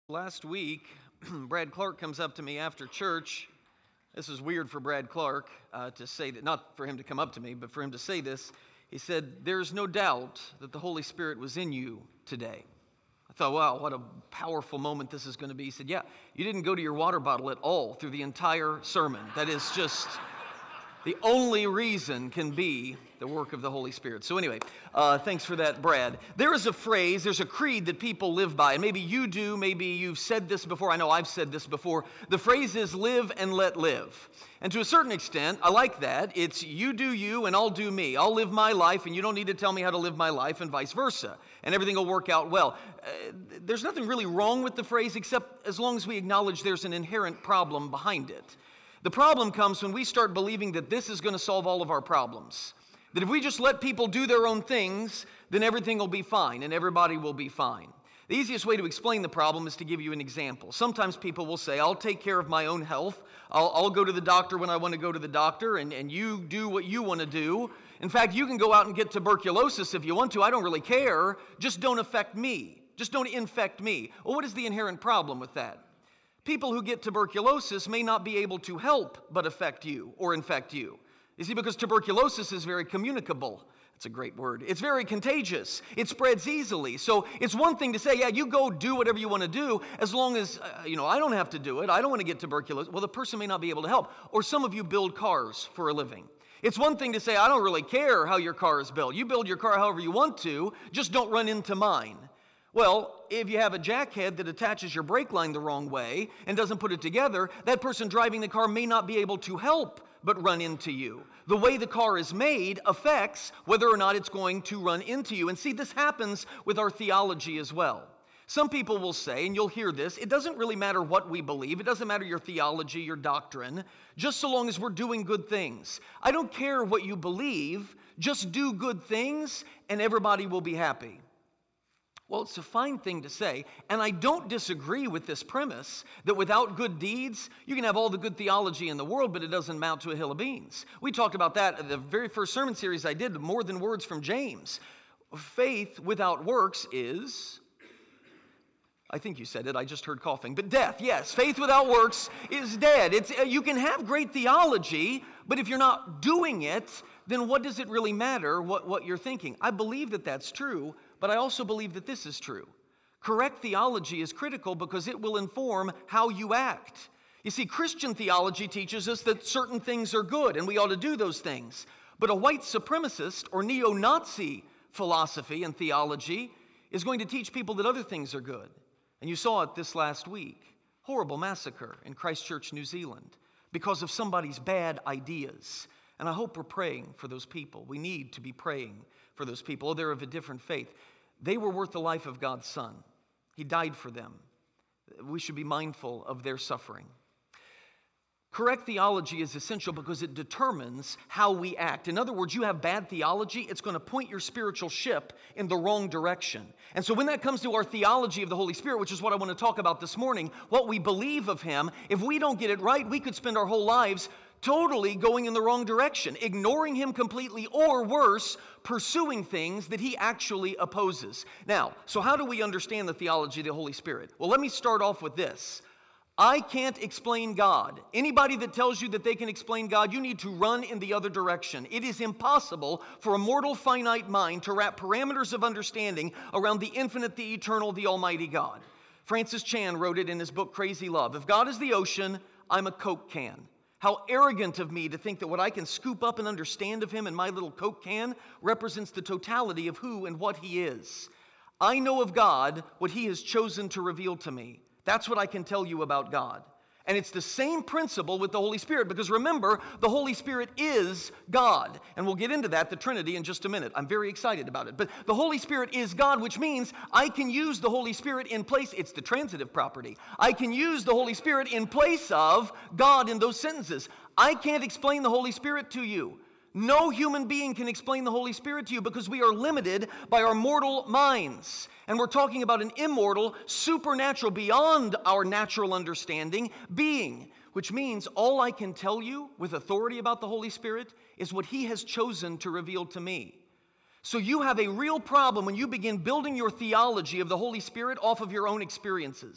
Last week, Brad Clark comes up to me after church. This is weird for Brad Clark to say that, not for him to come up to me, but for him to say this. He said, "There's no doubt that the Holy Spirit was in you today." I thought, wow, what a powerful moment this is going to be. He said, yeah, you didn't go to your water bottle at all through the entire sermon. That is just the only reason can be the work of the Holy Spirit. So anyway, thanks for that, Brad. There is a phrase, there's a creed that people live by, and maybe you do, maybe you've said this before. I know I've said this before. The phrase is live and let live. And to a certain extent, I like that. It's you do you and I'll do me. I'll live my life and you don't need to tell me how to live my life and vice versa. And everything will work out well. There's nothing really wrong with the phrase except as long as we acknowledge there's an inherent problem behind it. The problem comes when we start believing that this is going to solve all of our problems. That if we just let people do their own things, then everything will be fine and everybody will be fine. The easiest way to explain the problem is to give you an example. Sometimes people will say, I'll take care of my own health. I'll go to the doctor when I want to go to the doctor, and you do what you want to do. In fact, you can go out and get tuberculosis if you want to. I don't really care. Just don't affect me. Just don't infect me. Well, what is the inherent problem with that? People who get tuberculosis may not be able to help but affect you or infect you. You see, because tuberculosis is very communicable. It's a great word. It's very contagious. It spreads easily. So it's one thing to say, yeah, you go do whatever you want to do as long as, I don't have to do it. I don't want to get tuberculosis. Well, the person may not be able to help. Or some of you build cars for a living. It's one thing to say, I don't really care how your car is built. You build your car however you want to, just don't run into mine. Well, if you have a jackhead that attaches your brake line the wrong way and doesn't put it together, that person driving the car may not be able to help but run into you. The way the car is made affects whether or not it's going to run into you. And see, this happens with our theology as well. Some people will say, and you'll hear this, it doesn't really matter what we believe. It doesn't matter your theology, your doctrine, just so long as we're doing good things. I don't care what you believe, just do good things and everybody will be happy. Well, it's a fine thing to say, and I don't disagree with this premise that without good deeds, you can have all the good theology in the world, but it doesn't amount to a hill of beans. We talked about that in the very first sermon series I did, More Than Words from James. Faith without works is, I think you said it, I just heard coughing, but death, yes. Faith without works is dead. You can have great theology, but if you're not doing it, then what does it really matter what you're thinking? I believe that that's true. But I also believe that this is true. Correct theology is critical because it will inform how you act. You see, Christian theology teaches us that certain things are good and we ought to do those things. But a white supremacist or neo-Nazi philosophy and theology is going to teach people that other things are good. And you saw it this last week. Horrible massacre in Christchurch, New Zealand, because of somebody's bad ideas. And I hope we're praying for those people. We need to be praying for those people. Oh, they're of a different faith. They were worth the life of God's Son. He died for them. We should be mindful of their suffering. Correct theology is essential because it determines how we act. In other words, you have bad theology, it's going to point your spiritual ship in the wrong direction. And so when that comes to our theology of the Holy Spirit, which is what I want to talk about this morning, what we believe of Him, if we don't get it right, we could spend our whole lives totally going in the wrong direction, ignoring Him completely, or worse, pursuing things that He actually opposes. Now, so how do we understand the theology of the Holy Spirit? Well, let me start off with this. I can't explain God. Anybody that tells you that they can explain God, you need to run in the other direction. It is impossible for a mortal, finite mind to wrap parameters of understanding around the infinite, the eternal, the almighty God. Francis Chan wrote it in his book, Crazy Love. If God is the ocean, I'm a Coke can. How arrogant of me to think that what I can scoop up and understand of Him in my little Coke can represents the totality of who and what He is. I know of God what He has chosen to reveal to me. That's what I can tell you about God. And it's the same principle with the Holy Spirit, because remember, the Holy Spirit is God. And we'll get into that, the Trinity, in just a minute. I'm very excited about it. But the Holy Spirit is God, which means I can use the Holy Spirit in place. It's the transitive property. I can use the Holy Spirit in place of God in those sentences. I can't explain the Holy Spirit to you. No human being can explain the Holy Spirit to you because we are limited by our mortal minds. And we're talking about an immortal, supernatural, beyond our natural understanding being, which means all I can tell you with authority about the Holy Spirit is what He has chosen to reveal to me. So you have a real problem when you begin building your theology of the Holy Spirit off of your own experiences.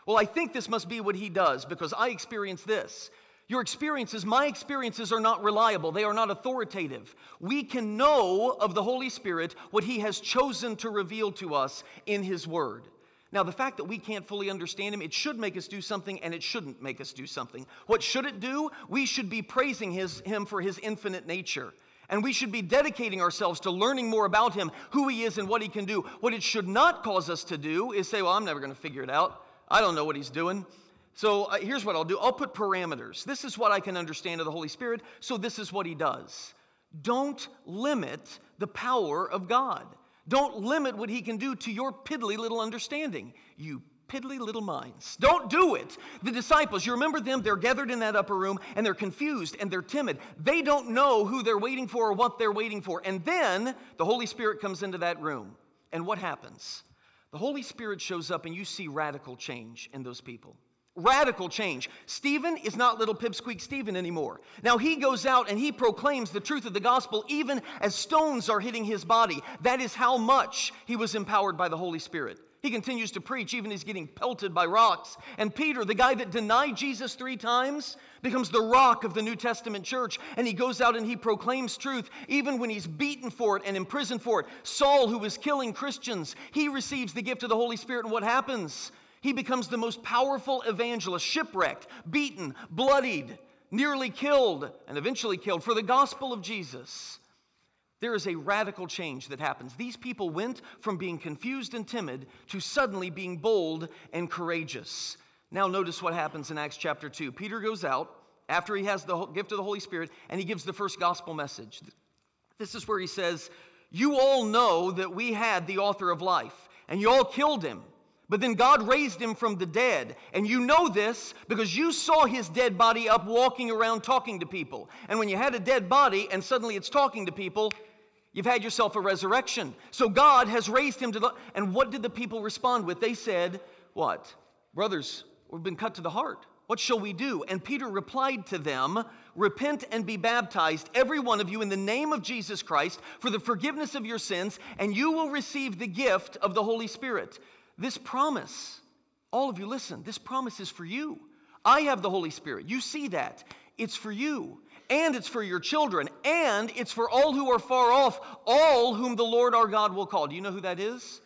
Well, I think this must be what he does because I experience this. Your experiences, my experiences are not reliable. They are not authoritative. We can know of the Holy Spirit what he has chosen to reveal to us in his word. Now, the fact that we can't fully understand him, it should make us do something and it shouldn't make us do something. What should it do? We should be praising him for his infinite nature. And we should be dedicating ourselves to learning more about him, who he is and what he can do. What it should not cause us to do is say, well, I'm never going to figure it out. I don't know what he's doing. So here's what I'll do. I'll put parameters. This is what I can understand of the Holy Spirit, so this is what he does. Don't limit the power of God. Don't limit what he can do to your piddly little understanding. You piddly little minds. Don't do it. The disciples, you remember them? They're gathered in that upper room, and they're confused, and they're timid. They don't know who they're waiting for or what they're waiting for. And then the Holy Spirit comes into that room. And what happens? The Holy Spirit shows up, and you see radical change in those people. Radical change. Stephen is not little pipsqueak Stephen anymore. Now he goes out and he proclaims the truth of the gospel even as stones are hitting his body. That is how much he was empowered by the Holy Spirit. He continues to preach even as he's getting pelted by rocks. And Peter, the guy that denied Jesus 3 times, becomes the rock of the New Testament church. And he goes out and he proclaims truth even when he's beaten for it and imprisoned for it. Saul, who was killing Christians, he receives the gift of the Holy Spirit. And what happens? He becomes the most powerful evangelist, shipwrecked, beaten, bloodied, nearly killed, and eventually killed for the gospel of Jesus. There is a radical change that happens. These people went from being confused and timid to suddenly being bold and courageous. Now notice what happens in Acts chapter 2. Peter goes out after he has the gift of the Holy Spirit, and he gives the first gospel message. This is where he says, "You all know that we had the author of life, and you all killed him. But then God raised him from the dead. And you know this because you saw his dead body up walking around talking to people. And when you had a dead body and suddenly it's talking to people, you've had yourself a resurrection. So God has raised him to the..." And what did the people respond with? They said, what? "Brothers, we've been cut to the heart. What shall we do?" And Peter replied to them, "Repent and be baptized, every one of you, in the name of Jesus Christ, for the forgiveness of your sins, and you will receive the gift of the Holy Spirit." This promise, all of you listen, this promise is for you. I have the Holy Spirit. You see that. It's for you. And it's for your children. And it's for all who are far off, all whom the Lord our God will call. Do you know who that is?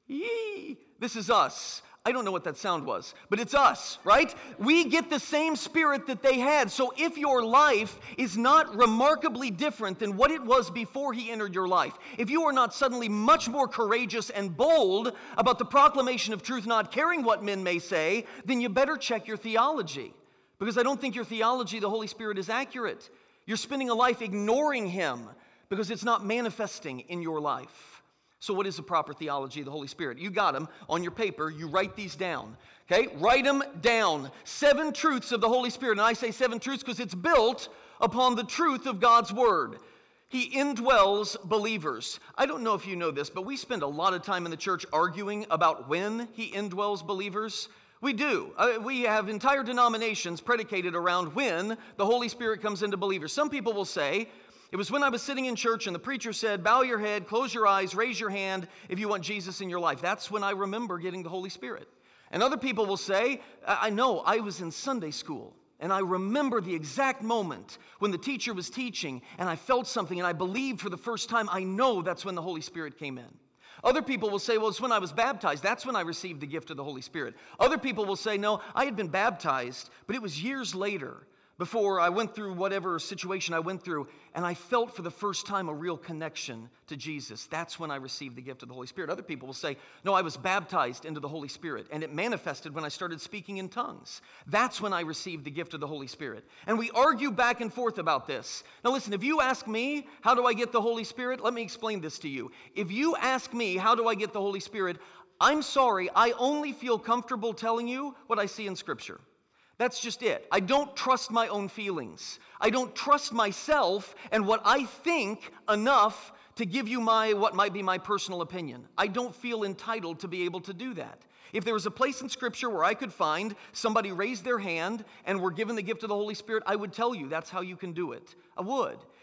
Yee! This is us. I don't know what that sound was, but it's us, right? We get the same Spirit that they had. So if your life is not remarkably different than what it was before he entered your life, if you are not suddenly much more courageous and bold about the proclamation of truth, not caring what men may say, then you better check your theology. Because I don't think your theology, the Holy Spirit, is accurate. You're spending a life ignoring him because it's not manifesting in your life. So what is the proper theology of the Holy Spirit? You got them on your paper. You write these down. Okay? Write them down. 7 truths of the Holy Spirit. And I say 7 truths because it's built upon the truth of God's Word. He indwells believers. I don't know if you know this, but we spend a lot of time in the church arguing about when he indwells believers. We do. We have entire denominations predicated around when the Holy Spirit comes into believers. Some people will say, "It was when I was sitting in church and the preacher said, bow your head, close your eyes, raise your hand if you want Jesus in your life. That's when I remember getting the Holy Spirit." And other people will say, "I know, I was in Sunday school and I remember the exact moment when the teacher was teaching and I felt something and I believed for the first time. I know that's when the Holy Spirit came in." Other people will say, "Well, it's when I was baptized. That's when I received the gift of the Holy Spirit." Other people will say, "No, I had been baptized, but it was years later, before I went through whatever situation I went through, and I felt for the first time a real connection to Jesus. That's when I received the gift of the Holy Spirit." Other people will say, "No, I was baptized into the Holy Spirit, and it manifested when I started speaking in tongues. That's when I received the gift of the Holy Spirit." And we argue back and forth about this. Now listen, if you ask me, how do I get the Holy Spirit? Let me explain this to you. If you ask me, how do I get the Holy Spirit? I'm sorry, I only feel comfortable telling you what I see in Scripture. That's just it. I don't trust my own feelings. I don't trust myself and what I think enough to give you what might be my personal opinion. I don't feel entitled to be able to do that. If there was a place in Scripture where I could find somebody raised their hand and were given the gift of the Holy Spirit, I would tell you that's how you can do it. I would.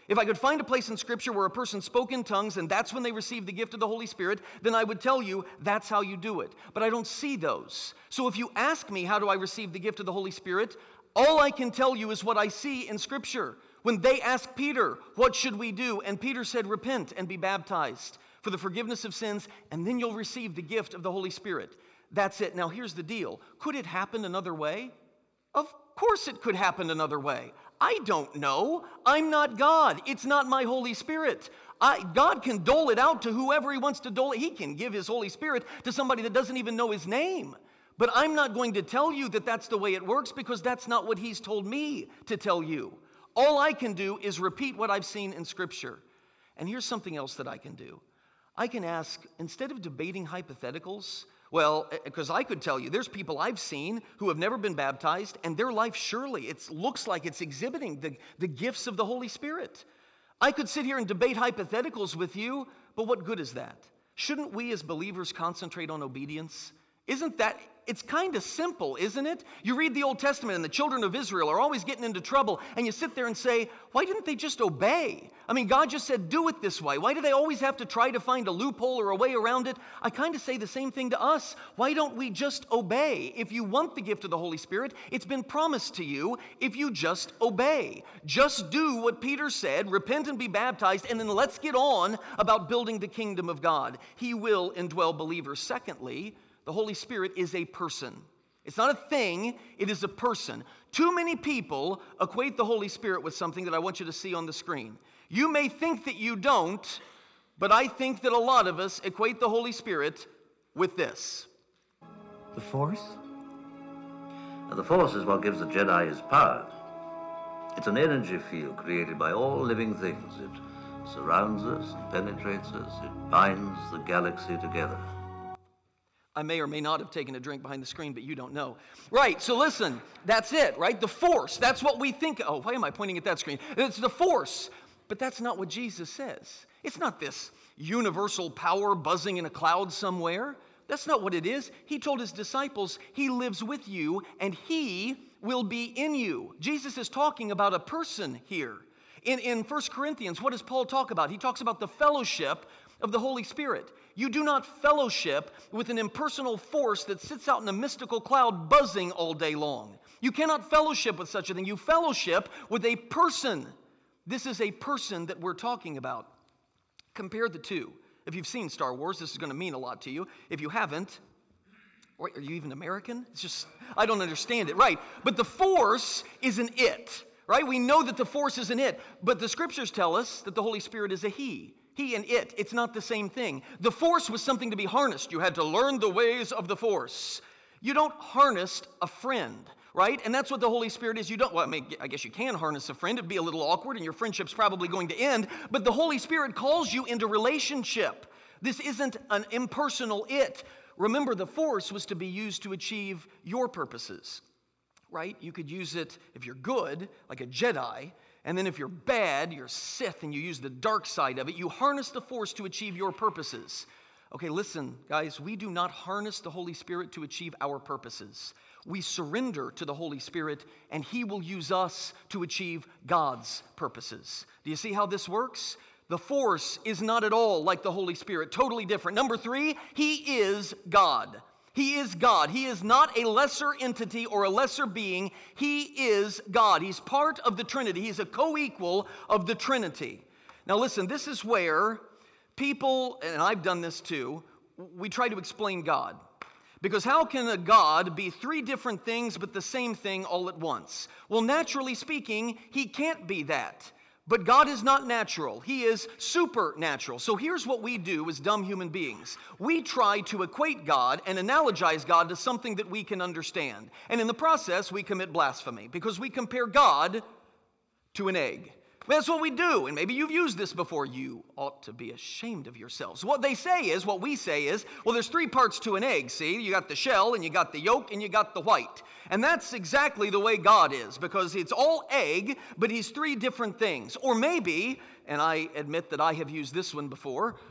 If I could find a place in Scripture where a person spoke in tongues and that's when they received the gift of the Holy Spirit, then I would tell you that's how you do it. But I don't see those. So if you ask me how do I receive the gift of the Holy Spirit, all I can tell you is what I see in Scripture. When they asked Peter, what should we do? And Peter said, repent and be baptized for the forgiveness of sins, and then you'll receive the gift of the Holy Spirit. That's it. Now here's the deal. Could it happen another way? Of course it could happen another way. I don't know. I'm not God. It's not my Holy Spirit. God can dole it out to whoever he wants to dole it. He can give his Holy Spirit to somebody that doesn't even know his name. But I'm not going to tell you that that's the way it works because that's not what he's told me to tell you. All I can do is repeat what I've seen in Scripture. And here's something else that I can do. I can ask, instead of debating hypotheticals, well, because I could tell you, there's people I've seen who have never been baptized, and their life surely, it looks like it's exhibiting the gifts of the Holy Spirit. I could sit here and debate hypotheticals with you, but what good is that? Shouldn't we as believers concentrate on obedience? Isn't that, it's kind of simple, isn't it? You read the Old Testament and the children of Israel are always getting into trouble, and you sit there and say, why didn't they just obey? I mean, God just said, do it this way. Why do they always have to try to find a loophole or a way around it? I kind of say the same thing to us. Why don't we just obey? If you want the gift of the Holy Spirit, it's been promised to you if you just obey. Just do what Peter said, repent and be baptized, and then let's get on about building the kingdom of God. He will indwell believers. Secondly, the Holy Spirit is a person. It's not a thing, it is a person. Too many people equate the Holy Spirit with something that I want you to see on the screen. You may think that you don't, but I think that a lot of us equate the Holy Spirit with this. The Force? The Force is what gives the Jedi his power. It's an energy field created by all living things. It surrounds us, and penetrates us, it binds the galaxy together. I may or may not have taken a drink behind the screen, but you don't know. Right, so listen, that's it, right? The Force, that's what we think. Oh, why am I pointing at that screen? It's the Force, but that's not what Jesus says. It's not this universal power buzzing in a cloud somewhere. That's not what it is. He told his disciples, he lives with you and he will be in you. Jesus is talking about a person here. In 1 Corinthians, what does Paul talk about? He talks about the fellowship of the Holy Spirit. You do not fellowship with an impersonal force that sits out in a mystical cloud buzzing all day long. You cannot fellowship with such a thing. You fellowship with a person. This is a person that we're talking about. Compare the two. If you've seen Star Wars, this is going to mean a lot to you. If you haven't, or are you even American? It's just, I don't understand it. Right, but the Force is an it. Right, we know that the Force is an it, but the Scriptures tell us that the Holy Spirit is a he. He and it, it's not the same thing. The Force was something to be harnessed. You had to learn the ways of the Force. You don't harness a friend, right? And that's what the Holy Spirit is. You don't, well, I guess you can harness a friend. It'd be a little awkward and your friendship's probably going to end. But the Holy Spirit calls you into relationship. This isn't an impersonal it. Remember, the Force was to be used to achieve your purposes, right? You could use it if you're good, like a Jedi. And then if you're bad, you're Sith, and you use the dark side of it, you harness the Force to achieve your purposes. Okay, listen, guys, we do not harness the Holy Spirit to achieve our purposes. We surrender to the Holy Spirit, and he will use us to achieve God's purposes. Do you see how this works? The Force is not at all like the Holy Spirit, totally different. Number 3, he is God. He is God. He is not a lesser entity or a lesser being. He is God. He's part of the Trinity. He's a co-equal of the Trinity. Now listen, this is where people, and I've done this too, we try to explain God. Because how can a God be 3 different things but the same thing all at once? Well, naturally speaking, he can't be that. But God is not natural. He is supernatural. So here's what we do as dumb human beings. We try to equate God and analogize God to something that we can understand. And in the process, we commit blasphemy because we compare God to an egg. That's what we do, and maybe you've used this before. You ought to be ashamed of yourselves. What we say is, well, there's 3 parts to an egg, see? You got the shell, and you got the yolk, and you got the white. And that's exactly the way God is, because it's all egg, but he's 3 different things. Or maybe, and I admit that I have used this one before,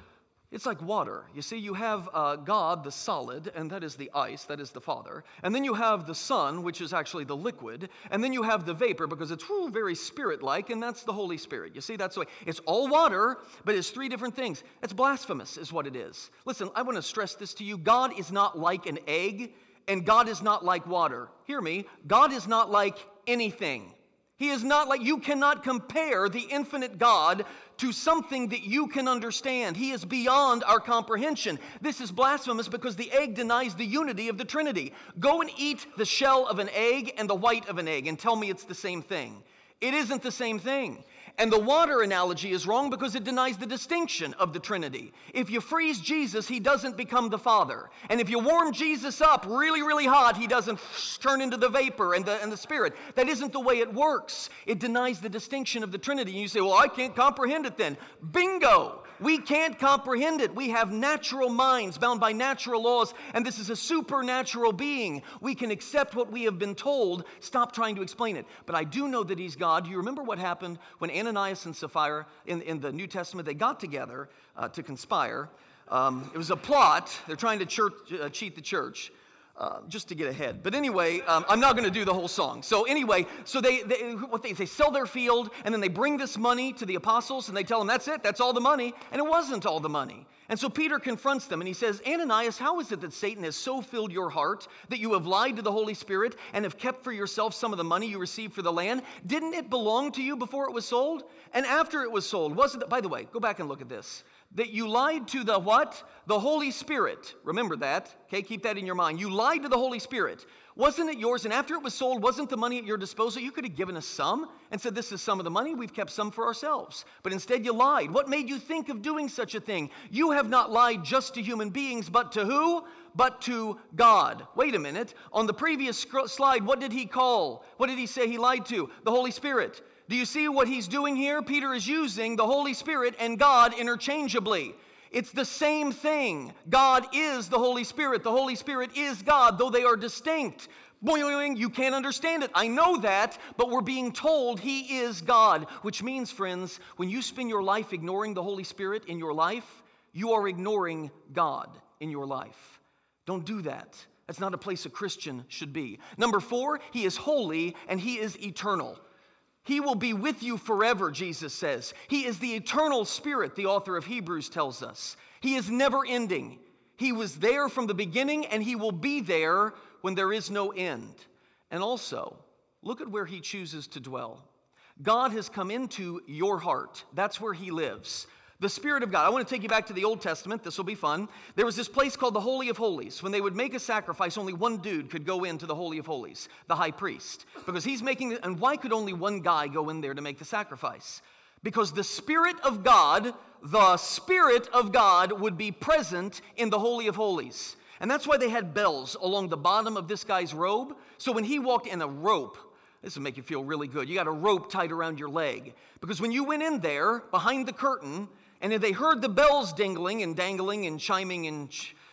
It's like water. You see, you have God, the solid, and that is the ice, that is the Father. And then you have the Son, which is actually the liquid. And then you have the vapor, because it's very spirit-like, and that's the Holy Spirit. You see, that's the way. It's all water, but it's three different things. It's blasphemous, is what it is. Listen, I want to stress this to you. God is not like an egg, and God is not like water. Hear me. God is not like anything. He is not like, you cannot compare the infinite God to something that you can understand. He is beyond our comprehension. This is blasphemous because the egg denies the unity of the Trinity. Go and eat the shell of an egg and the white of an egg and tell me it's the same thing. It isn't the same thing. And the water analogy is wrong because it denies the distinction of the Trinity. If you freeze Jesus, he doesn't become the Father. And if you warm Jesus up really, really hot, he doesn't turn into the vapor and the Spirit. That isn't the way it works. It denies the distinction of the Trinity. And you say, well, I can't comprehend it then. Bingo! We can't comprehend it. We have natural minds bound by natural laws, and this is a supernatural being. We can accept what we have been told. Stop trying to explain it. But I do know that he's God. Do you remember what happened when Ananias and Sapphira in the New Testament, they got together to conspire? It was a plot. They're trying to cheat the church. Just to get ahead. But anyway, I'm not going to do the whole song. So anyway, so they sell their field, and then they bring this money to the apostles, and they tell them, that's it, that's all the money. And it wasn't all the money. And so Peter confronts them, and he says, Ananias, how is it that Satan has so filled your heart that you have lied to the Holy Spirit and have kept for yourself some of the money you received for the land? Didn't it belong to you before it was sold? And after it was sold, wasn't it? By the way, go back and look at this. That you lied to the what? The Holy Spirit. Remember that. Okay, keep that in your mind. You lied to the Holy Spirit. Wasn't it yours? And after it was sold, wasn't the money at your disposal? You could have given us some and said, this is some of the money. We've kept some for ourselves. But instead you lied. What made you think of doing such a thing? You have not lied just to human beings, but to who? But to God. Wait a minute. On the previous slide, what did he call? What did he say he lied to? The Holy Spirit. Do you see what he's doing here? Peter is using the Holy Spirit and God interchangeably. It's the same thing. God is the Holy Spirit. The Holy Spirit is God, though they are distinct. Boing, you can't understand it. I know that, but we're being told he is God, which means, friends, when you spend your life ignoring the Holy Spirit in your life, you are ignoring God in your life. Don't do that. That's not a place a Christian should be. Number 4, he is holy and he is eternal. He will be with you forever, Jesus says. He is the eternal Spirit, the author of Hebrews tells us. He is never ending. He was there from the beginning, and he will be there when there is no end. And also, look at where he chooses to dwell. God has come into your heart. That's where he lives. The Spirit of God. I want to take you back to the Old Testament. This will be fun. There was this place called the Holy of Holies. When they would make a sacrifice, only one dude could go into the Holy of Holies, the high priest. Because he's making it, and why could only one guy go in there to make the sacrifice? Because the Spirit of God would be present in the Holy of Holies. And that's why they had bells along the bottom of this guy's robe. So when he walked in, a rope, this will make you feel really good. You got a rope tied around your leg. Because when you went in there, behind the curtain, and if they heard the bells dingling and dangling and chiming and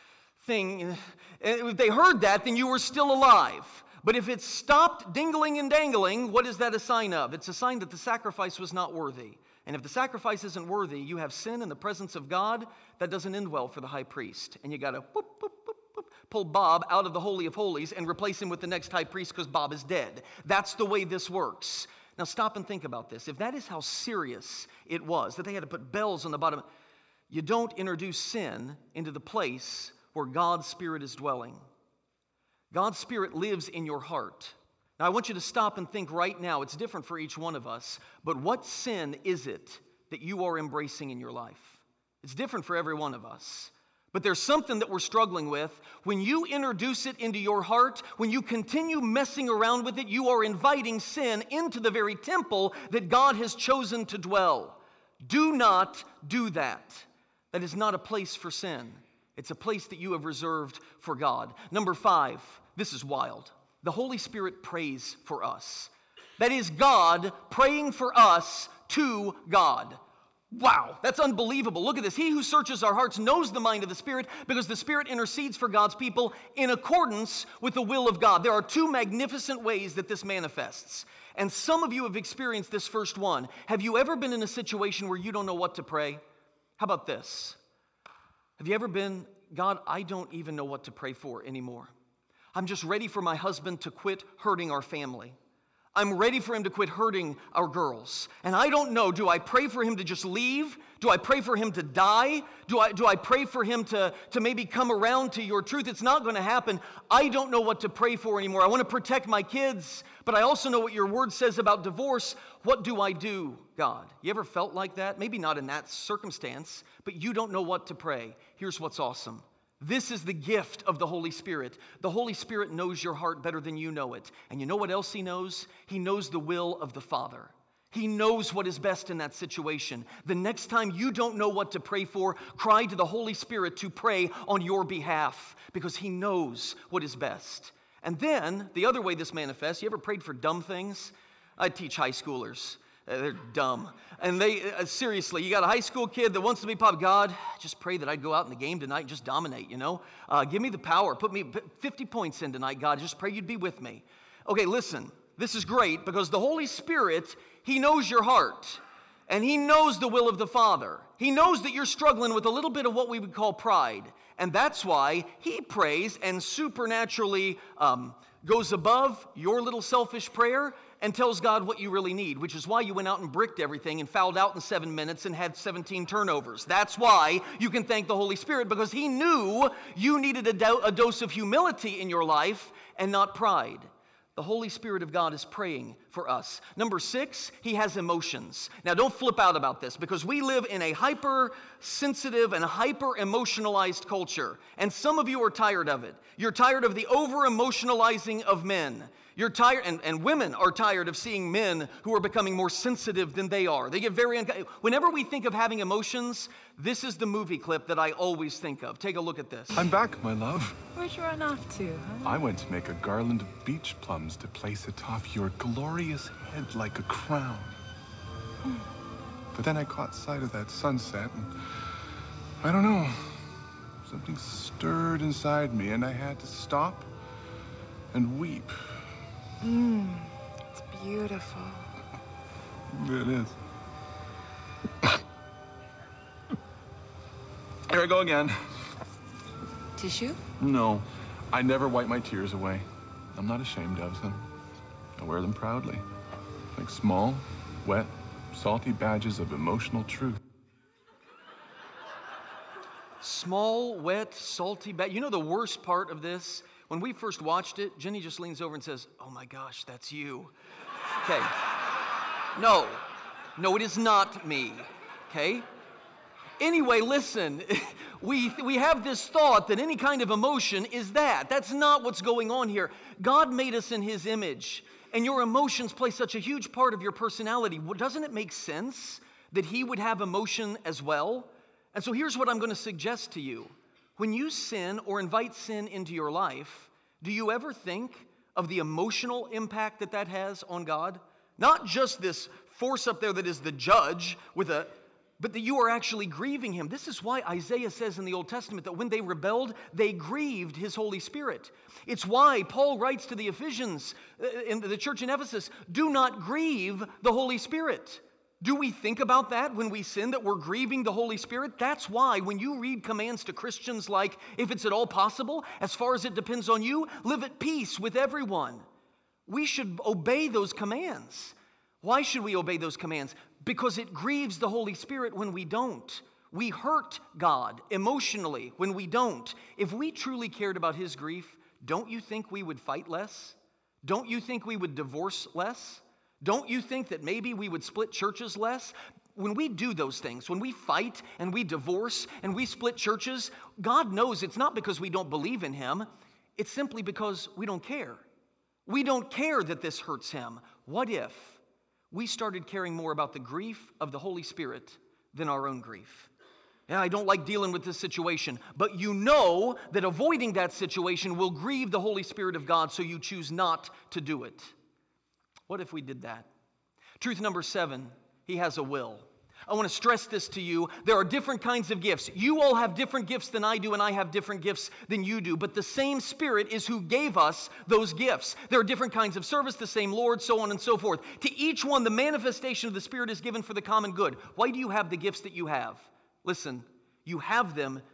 if they heard that, then you were still alive. But if it stopped dingling and dangling, what is that a sign of? It's a sign that the sacrifice was not worthy. And if the sacrifice isn't worthy, you have sin in the presence of God. That doesn't end well for the high priest. And you got to pull Bob out of the Holy of Holies and replace him with the next high priest because Bob is dead. That's the way this works. Now stop and think about this. If that is how serious it was, that they had to put bells on the bottom, you don't introduce sin into the place where God's Spirit is dwelling. God's Spirit lives in your heart. Now I want you to stop and think right now. It's different for each one of us. But what sin is it that you are embracing in your life? It's different for every one of us. But there's something that we're struggling with. When you introduce it into your heart, when you continue messing around with it, you are inviting sin into the very temple that God has chosen to dwell. Do not do that. That is not a place for sin. It's a place that you have reserved for God. Number 5, this is wild. The Holy Spirit prays for us. That is God praying for us to God. Wow, that's unbelievable. Look at this. He who searches our hearts knows the mind of the Spirit because the Spirit intercedes for God's people in accordance with the will of God. There are 2 magnificent ways that this manifests. And some of you have experienced this first one. Have you ever been in a situation where you don't know what to pray? How about this? Have you ever been, God, I don't even know what to pray for anymore. I'm just ready for my husband to quit hurting our family. I'm ready for him to quit hurting our girls. And I don't know, do I pray for him to just leave? Do I pray for him to die? Do I pray for him to maybe come around to your truth? It's not going to happen. I don't know what to pray for anymore. I want to protect my kids, but I also know what your word says about divorce. What do I do, God? You ever felt like that? Maybe not in that circumstance, but you don't know what to pray. Here's what's awesome. This is the gift of the Holy Spirit. The Holy Spirit knows your heart better than you know it. And you know what else He knows? He knows the will of the Father. He knows what is best in that situation. The next time you don't know what to pray for, cry to the Holy Spirit to pray on your behalf, because He knows what is best. And then, the other way this manifests, you ever prayed for dumb things? I teach high schoolers. They're dumb. And they, seriously, you got a high school kid that wants to be pop. God, just pray that I'd go out in the game tonight and just dominate, you know? Give me the power. Put 50 points in tonight, God. Just pray you'd be with me. Okay, listen. This is great because the Holy Spirit, He knows your heart. And He knows the will of the Father. He knows that you're struggling with a little bit of what we would call pride. And that's why He prays and supernaturally goes above your little selfish prayer and tells God what you really need, which is why you went out and bricked everything and fouled out in 7 minutes and had 17 turnovers. That's why you can thank the Holy Spirit, because He knew you needed a dose of humility in your life and not pride. The Holy Spirit of God is praying for us. Number 6, He has emotions. Now, don't flip out about this, because we live in a hypersensitive and hyper-emotionalized culture, and some of you are tired of it. You're tired of the over-emotionalizing of men. You're tired, and women are tired of seeing men who are becoming more sensitive than they are. They get very whenever we think of having emotions, this is the movie clip that I always think of. Take a look at this. I'm back, my love. Where'd you run off to, huh? I went to make a garland of beach plums to place atop your glorious head like a crown. But then I caught sight of that sunset, and I don't know, something stirred inside me, and I had to stop and weep. It's beautiful. It is. Here I go again. Tissue? No, I never wipe my tears away. I'm not ashamed of them. I wear them proudly, like small, wet, salty badges of emotional truth. Small, wet, salty badge. You know the worst part of this? When we first watched it, Jenny just leans over and says, "Oh my gosh, that's you." Okay. No, it is not me. Okay? Anyway, listen, we have this thought that any kind of emotion is that. That's not what's going on here. God made us in His image, and your emotions play such a huge part of your personality. Well, doesn't it make sense that He would have emotion as well? And so here's what I'm going to suggest to you. When you sin or invite sin into your life, do you ever think of the emotional impact that has on God? Not just this force up there that is the judge but that you are actually grieving Him. This is why Isaiah says in the Old Testament that when they rebelled, they grieved His Holy Spirit. It's why Paul writes to the Ephesians, in the church in Ephesus, do not grieve the Holy Spirit. Do we think about that when we sin, that we're grieving the Holy Spirit? That's why when you read commands to Christians like, if it's at all possible, as far as it depends on you, live at peace with everyone. We should obey those commands. Why should we obey those commands? Because it grieves the Holy Spirit when we don't. We hurt God emotionally when we don't. If we truly cared about His grief, don't you think we would fight less? Don't you think we would divorce less? Don't you think that maybe we would split churches less? When we do those things, when we fight and we divorce and we split churches, God knows it's not because we don't believe in Him. It's simply because we don't care. We don't care that this hurts Him. What if we started caring more about the grief of the Holy Spirit than our own grief? Yeah, I don't like dealing with this situation, but you know that avoiding that situation will grieve the Holy Spirit of God, so you choose not to do it. What if we did that? Truth number 7, He has a will. I want to stress this to you. There are different kinds of gifts. You all have different gifts than I do, and I have different gifts than you do. But the same Spirit is who gave us those gifts. There are different kinds of service, the same Lord, so on and so forth. To each one, the manifestation of the Spirit is given for the common good. Why do you have the gifts that you have? Listen, you have them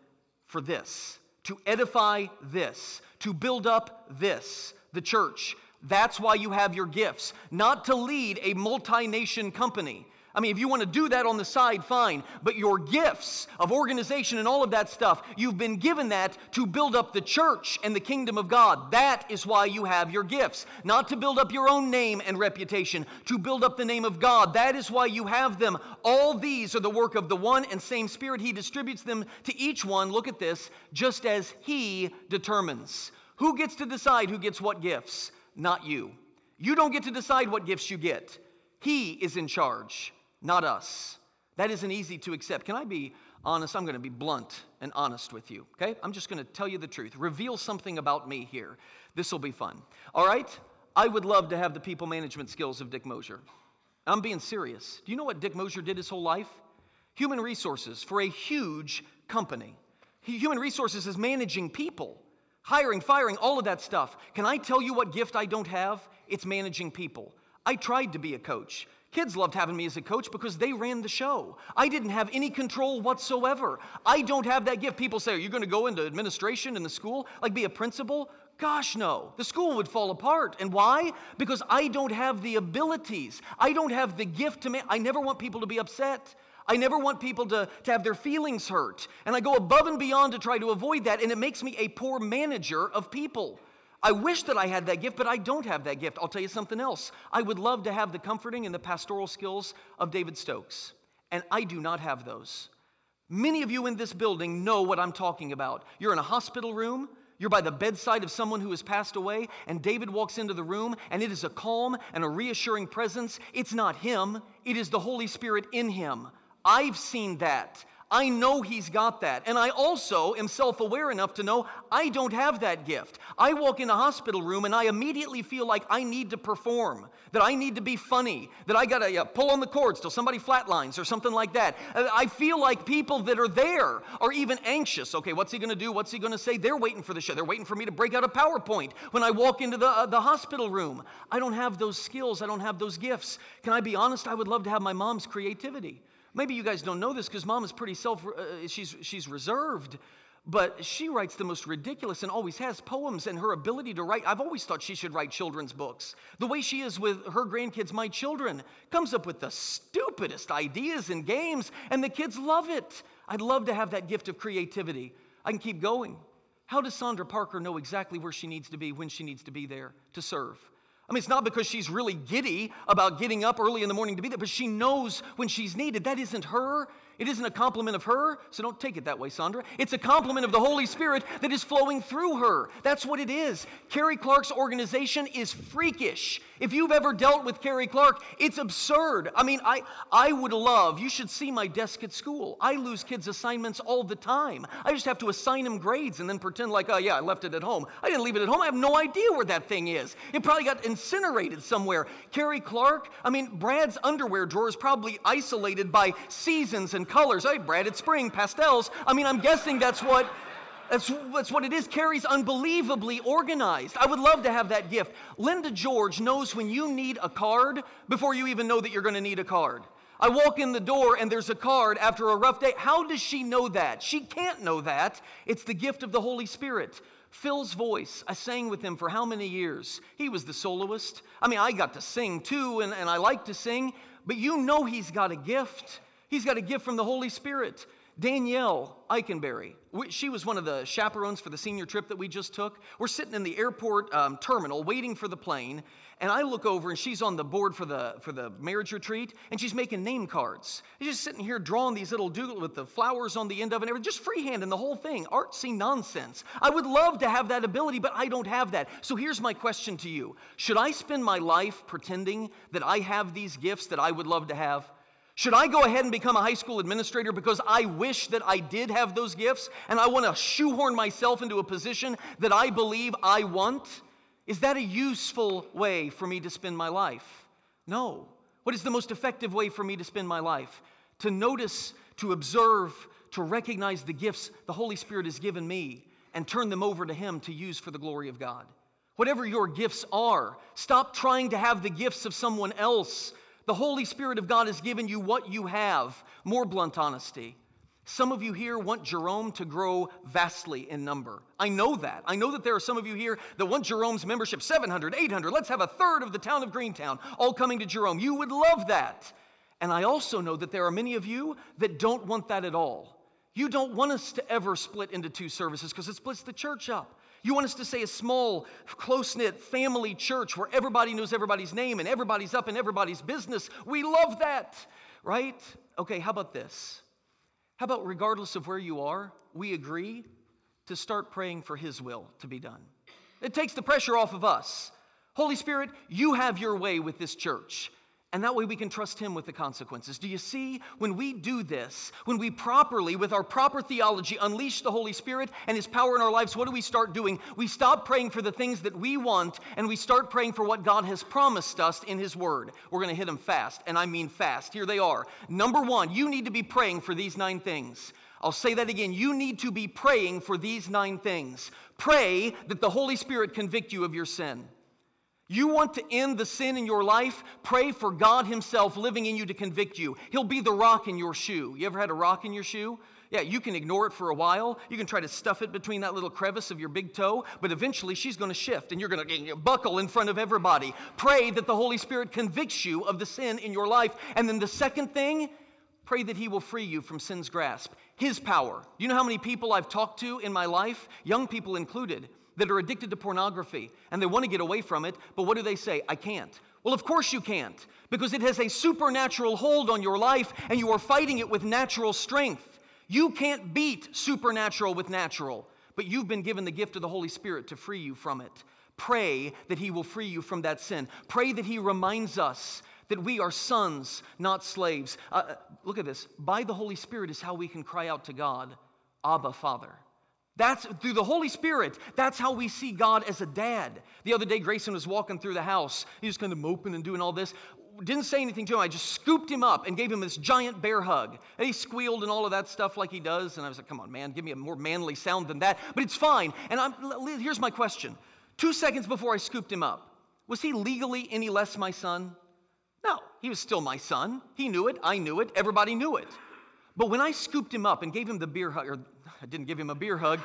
for this, to edify this, to build up this, the church. That's why you have your gifts, not to lead a multi-nation company. I mean, if you want to do that on the side, fine. But your gifts of organization and all of that stuff, you've been given that to build up the church and the kingdom of God. That is why you have your gifts. Not to build up your own name and reputation, to build up the name of God. That is why you have them. All these are the work of the one and same Spirit. He distributes them to each one, look at this, just as He determines. Who gets to decide who gets what gifts? Not you. You don't get to decide what gifts you get. He is in charge. Not us. That isn't easy to accept. Can I be honest? I'm going to be blunt and honest with you, okay? I'm just going to tell you the truth. Reveal something about me here. This will be fun. All right? I would love to have the people management skills of Dick Mosier. I'm being serious. Do you know what Dick Mosier did his whole life? Human resources for a huge company. Human resources is managing people, hiring, firing, all of that stuff. Can I tell you what gift I don't have? It's managing people. I tried to be a coach. Kids loved having me as a coach because they ran the show. I didn't have any control whatsoever. I don't have that gift. People say, are you going to go into administration in the school? Like be a principal? Gosh, no. The school would fall apart. And why? Because I don't have the abilities. I don't have the gift to I never want people to be upset. I never want people to have their feelings hurt. And I go above and beyond to try to avoid that. And it makes me a poor manager of people. I wish that I had that gift, but I don't have that gift. I'll tell you something else. I would love to have the comforting and the pastoral skills of David Stokes, and I do not have those. Many of you in this building know what I'm talking about. You're in a hospital room, you're by the bedside of someone who has passed away, and David walks into the room, and it is a calm and a reassuring presence. It's not him, it is the Holy Spirit in him. I've seen that. I know he's got that. And I also am self-aware enough to know I don't have that gift. I walk in a hospital room and I immediately feel like I need to perform, that I need to be funny, that I got to pull on the cords till somebody flatlines or something like that. I feel like people that are there are even anxious. Okay, what's he going to do? What's he going to say? They're waiting for the show. They're waiting for me to break out a PowerPoint when I walk into the hospital room. I don't have those skills. I don't have those gifts. Can I be honest? I would love to have my mom's creativity. Maybe you guys don't know this because mom is pretty she's reserved, but she writes the most ridiculous and always has poems, and her ability to write, I've always thought she should write children's books. The way she is with her grandkids, my children, comes up with the stupidest ideas and games, and the kids love it. I'd love to have that gift of creativity. I can keep going. How does Sandra Parker know exactly where she needs to be, when she needs to be there to serve? I mean, it's not because she's really giddy about getting up early in the morning to be there, but she knows when she's needed. That isn't her. It isn't a compliment of her, so don't take it that way, Sandra. It's a compliment of the Holy Spirit that is flowing through her. That's what it is. Carrie Clark's organization is freakish. If you've ever dealt with Carrie Clark, it's absurd. I mean, I would love, you should see my desk at school. I lose kids' assignments all the time. I just have to assign them grades and then pretend like, oh yeah, I left it at home. I didn't leave it at home. I have no idea where that thing is. It probably got incinerated somewhere. Carrie Clark, I mean, Brad's underwear drawer is probably isolated by seasons and colors. Hey, Brad, it's spring, pastels. I mean, I'm guessing that's what it is. Carrie's unbelievably organized. I would love to have that gift. Linda George knows when you need a card before you even know that you're going to need a card. I walk in the door and there's a card after a rough day. How does she know that? She can't know that. It's the gift of the Holy Spirit. Phil's voice, I sang with him for how many years? He was the soloist. I mean, I got to sing too, and I like to sing, but you know he's got a gift. He's got a gift from the Holy Spirit. Danielle Eikenberry, she was one of the chaperones for the senior trip that we just took. We're sitting in the airport terminal waiting for the plane, and I look over and she's on the board for the marriage retreat, and she's making name cards. She's just sitting here drawing these little doodles with the flowers on the end of it, and just freehanding the whole thing, artsy nonsense. I would love to have that ability, but I don't have that. So here's my question to you. Should I spend my life pretending that I have these gifts that I would love to have? Should I go ahead and become a high school administrator because I wish that I did have those gifts and I want to shoehorn myself into a position that I believe I want? Is that a useful way for me to spend my life? No. What is the most effective way for me to spend my life? To notice, to observe, to recognize the gifts the Holy Spirit has given me and turn them over to Him to use for the glory of God. Whatever your gifts are, stop trying to have the gifts of someone else. The Holy Spirit of God has given you what you have. More blunt honesty. Some of you here want Jerome to grow vastly in number. I know that. I know that there are some of you here that want Jerome's membership 700, 800. Let's have a third of the town of Greentown all coming to Jerome. You would love that. And I also know that there are many of you that don't want that at all. You don't want us to ever split into two services because it splits the church up. You want us to say a small, close-knit family church where everybody knows everybody's name and everybody's up in everybody's business. We love that, right? Okay, how about this? How about regardless of where you are, we agree to start praying for His will to be done. It takes the pressure off of us. Holy Spirit, you have your way with this church. And that way we can trust Him with the consequences. Do you see? When we do this, when we properly, with our proper theology, unleash the Holy Spirit and His power in our lives, what do we start doing? We stop praying for the things that we want, and we start praying for what God has promised us in His Word. We're going to hit them fast, and I mean fast. Here they are. Number one, you need to be praying for these 9 things. I'll say that again. You need to be praying for these 9 things. Pray that the Holy Spirit convict you of your sin. You want to end the sin in your life? Pray for God Himself living in you to convict you. He'll be the rock in your shoe. You ever had a rock in your shoe? Yeah, you can ignore it for a while. You can try to stuff it between that little crevice of your big toe, but eventually she's going to shift and you're going to buckle in front of everybody. Pray that the Holy Spirit convicts you of the sin in your life. And then the second thing, pray that He will free you from sin's grasp. His power. You know how many people I've talked to in my life, young people included, that are addicted to pornography, and they want to get away from it, but what do they say? I can't. Well, of course you can't, because it has a supernatural hold on your life, and you are fighting it with natural strength. You can't beat supernatural with natural, but you've been given the gift of the Holy Spirit to free you from it. Pray that He will free you from that sin. Pray that He reminds us that we are sons, not slaves. Look at this. By the Holy Spirit is how we can cry out to God, Abba, Father. That's through the Holy Spirit. That's how we see God as a dad. The other day, Grayson was walking through the house. He was kind of moping and doing all this. Didn't say anything to him. I just scooped him up and gave him this giant bear hug. And he squealed and all of that stuff like he does. And I was like, come on, man, give me a more manly sound than that. But it's fine. And here's my question. 2 seconds before I scooped him up, was he legally any less my son? No, he was still my son. He knew it. I knew it. Everybody knew it. But when I scooped him up and gave him the beer hug, or I didn't give him a beer hug.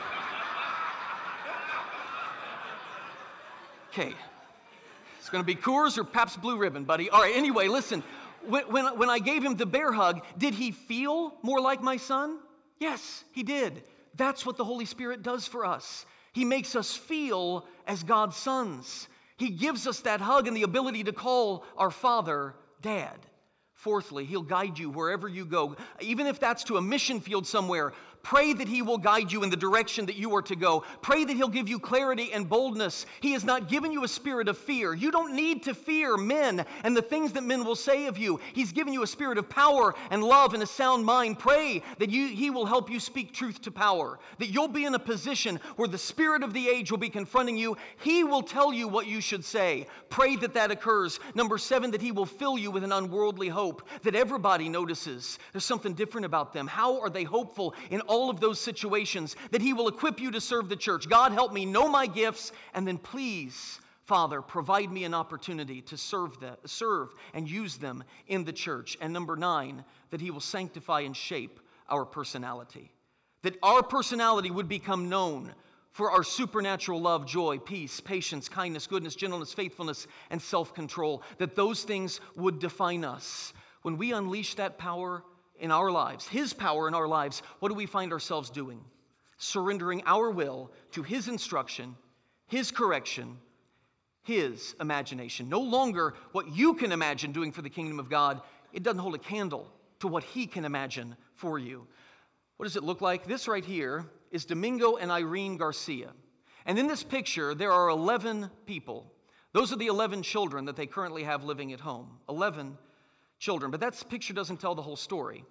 Okay. It's going to be Coors or Pabst Blue Ribbon, buddy. All right, anyway, listen. When I gave him the bear hug, did he feel more like my son? Yes, he did. That's what the Holy Spirit does for us. He makes us feel as God's sons. He gives us that hug and the ability to call our Father Dad. Fourthly, He'll guide you wherever you go. Even if that's to a mission field somewhere, pray that He will guide you in the direction that you are to go. Pray that He'll give you clarity and boldness. He has not given you a spirit of fear. You don't need to fear men and the things that men will say of you. He's given you a spirit of power and love and a sound mind. Pray that He will help you speak truth to power, that you'll be in a position where the spirit of the age will be confronting you. He will tell you what you should say. Pray that that occurs. Number 7, that He will fill you with an unworldly hope that everybody notices. There's something different about them. How are they hopeful in all of those situations? That He will equip you to serve the church. God, help me know my gifts, and then please, Father, provide me an opportunity to serve and use them in the church. And number 9, that He will sanctify and shape our personality. That our personality would become known for our supernatural love, joy, peace, patience, kindness, goodness, gentleness, faithfulness, and self-control. That those things would define us. When we unleash that power in our lives, His power in our lives, what do we find ourselves doing? Surrendering our will to His instruction, His correction, His imagination. No longer what you can imagine doing for the kingdom of God. It doesn't hold a candle to what He can imagine for you. What does it look like? This right here is Domingo and Irene Garcia. And in this picture, there are 11 people. Those are the 11 children that they currently have living at home. 11 children. But that picture doesn't tell the whole story.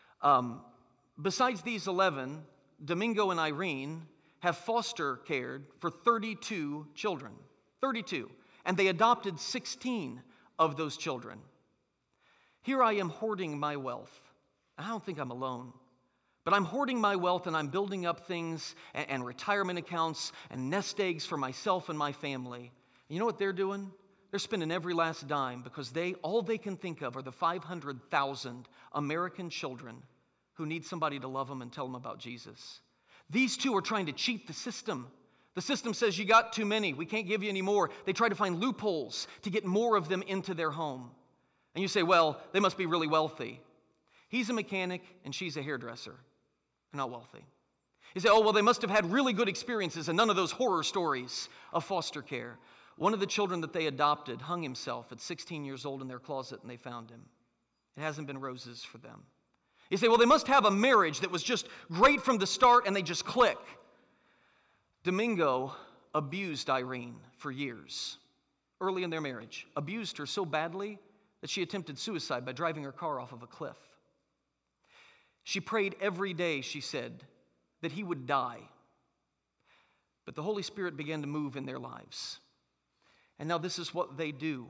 Besides these 11, Domingo and Irene have foster cared for 32 children. 32. And they adopted 16 of those children. Here I am hoarding my wealth. I don't think I'm alone. But I'm hoarding my wealth and I'm building up things and retirement accounts and nest eggs for myself and my family. And you know what they're doing? They're spending every last dime because all they can think of are the 500,000 American children who need somebody to love them and tell them about Jesus. These two are trying to cheat the system. The system says, you got too many. We can't give you any more. They try to find loopholes to get more of them into their home. And you say, well, they must be really wealthy. He's a mechanic and she's a hairdresser. They're not wealthy. You say, oh, well, they must have had really good experiences and none of those horror stories of foster care. One of the children that they adopted hung himself at 16 years old in their closet and they found him. It hasn't been roses for them. You say, well, they must have a marriage that was just great from the start and they just click. Domingo abused Irene for years, early in their marriage, abused her so badly that she attempted suicide by driving her car off of a cliff. She prayed every day, she said, that he would die. But the Holy Spirit began to move in their lives. And now this is what they do.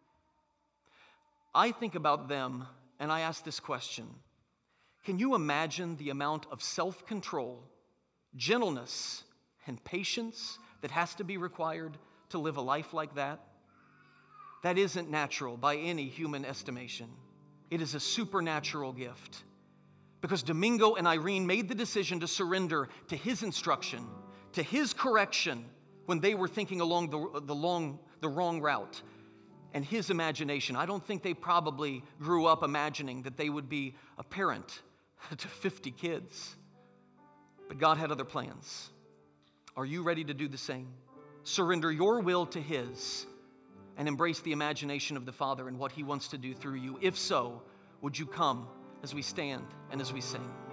I think about them and I ask this question. Can you imagine the amount of self-control, gentleness, and patience that has to be required to live a life like that? That isn't natural by any human estimation. It is a supernatural gift. Because Domingo and Irene made the decision to surrender to his instruction, to his correction when they were thinking along the wrong route, and his imagination. I don't think they probably grew up imagining that they would be a parent to 50 kids. But God had other plans. Are you ready to do the same? Surrender your will to His and embrace the imagination of the Father and what He wants to do through you. If so, would you come as we stand and as we sing?